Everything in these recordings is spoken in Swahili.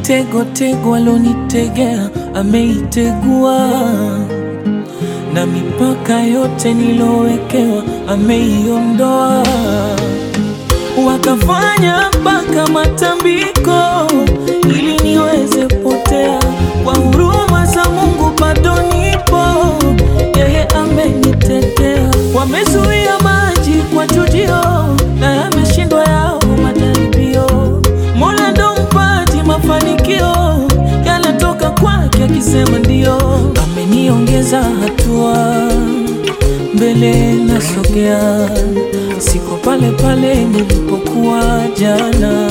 Mitego alonitegea ameitegua, na mipaka yote nilowekewa ameiondoa. Wakafanya mpaka matambiko ili niweze potea. Kwa huruma za Mungu bado nipo, yeye amenitetea. Wamezuia maji kwa chujio, na yameshindwa yao majaribio. Mola ndo mpaji mafanikio, yanatoka kwake akisema ndio. Ameniongeza hatua, mbele nasogea, siko pale pale nilipokuwa jana.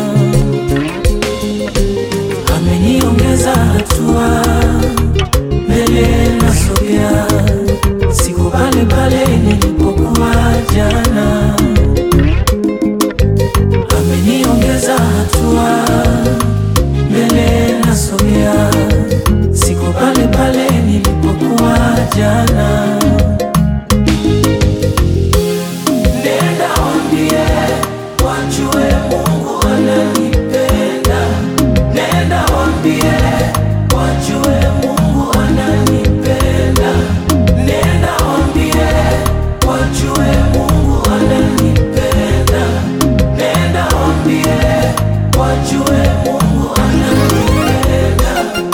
Ameniongeza hatua, mbele nasogea, siko pale pale nilipokuwa jana. Ameniongeza hatua, mbele nasogea, siko pale pale nilipokuwa jana. Nenda waambie wajue Mungu ananipenda. Nenda waambie wajue Mungu ananipenda. Nenda waambie wajue Mungu ananipenda. Nenda waambie wajue Mungu ananipenda.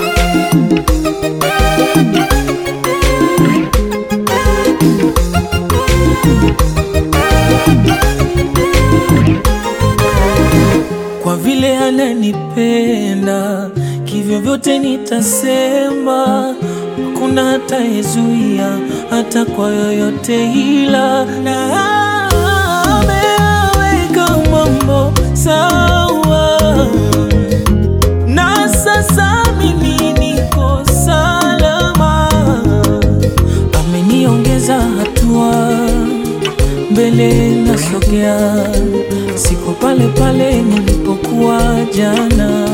Kwa vile ananipenda, kivyo vyote nitasema. Hakuna atayezuia hata kwa yoyote, ila na ameweka mambo sawa, na sasa mimi niko salama. Ameniongeza hatua, mbele nasogea, siko pale pale nilipokuwa jana.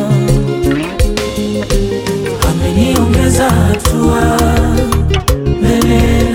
Ameniongeza hatua, mbele